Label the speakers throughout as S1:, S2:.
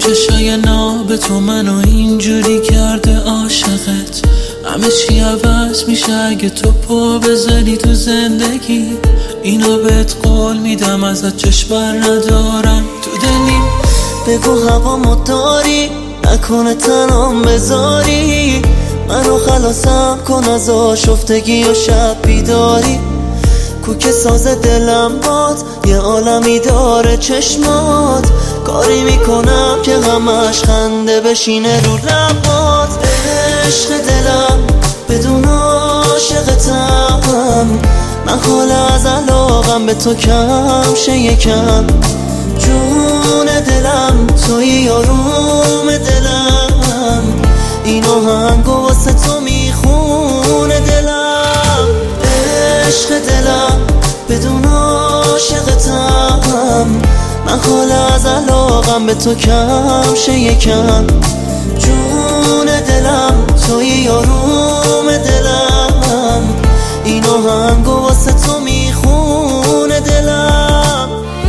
S1: چشای ناب تو منو اینجوری کرده عاشقت. همه چی عوض میشه اگه تو پا بزنی تو زندگی. اینو بهت قول میدم ازت چشم بر ندارم تو دلیم.
S2: بگو هوامو داری نکنه تنام بذاری. منو خلاصم کن از آشفتگی و شب بیداری. کوک ساز دلم باد یه عالمی داره چشمات. کاری میکنم که غمش خنده بشینه رو لبات. عشق دلم بدون عاشقتم. من حالا از علاقم به تو کم شه یکم. جون دلم توی آروم دلم. این آهنگو واسه تو میخونه دلم. عشق دلم بدون عاشقتم. من حالا از علاقم به تو کم شه یکم. جون دلم توی آروم دلم. این آهنگو واسه تو میخونه دلم.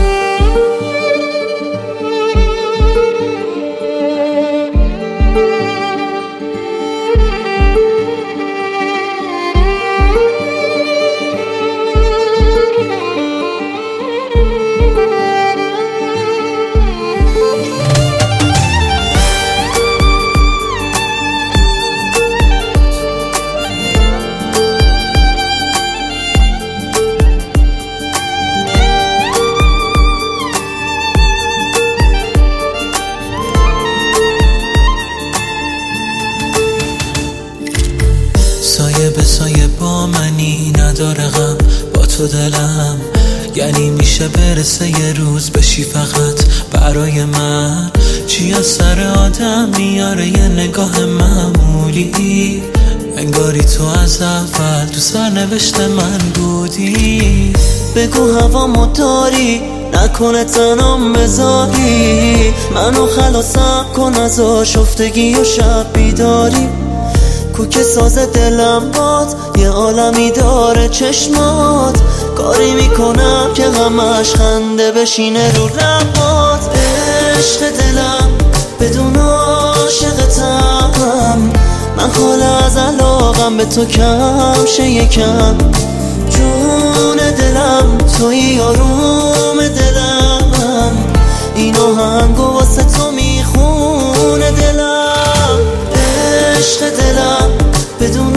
S1: سایه به سایه با منی نداره غم با تو دلم. یعنی میشه برسه یه روز بشی فقط برای من. چی از سر آدم میاره یه نگاه معمولی. انگاری تو از اول تو سرنوشت من بودی.
S2: بگو هوامو داری نکنه تنام بذاری. منو خلاصم کن از آشفتگی و شب بیداری. کوک ساز دلم باد یه عالمی داره چشمات. کاری میکنم که غمش خنده بشینه رو لبات. عشق دلم بدون عاشقتم. من حالا از علاقم به تو کم شه یکم. جون دلم توی آروم دلم. این آهنگو واسه تو میخونه دلم. عشق دلم بدون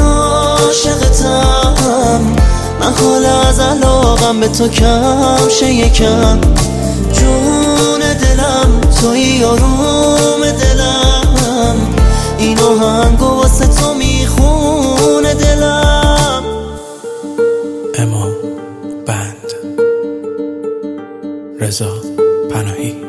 S2: عاشقتم. من حالا از علاقم به تو کم شه یکم. جون دلم توی آروم دلم. این آهنگو واسه تو میخونه دلم.
S1: امام بند رضا پناهی.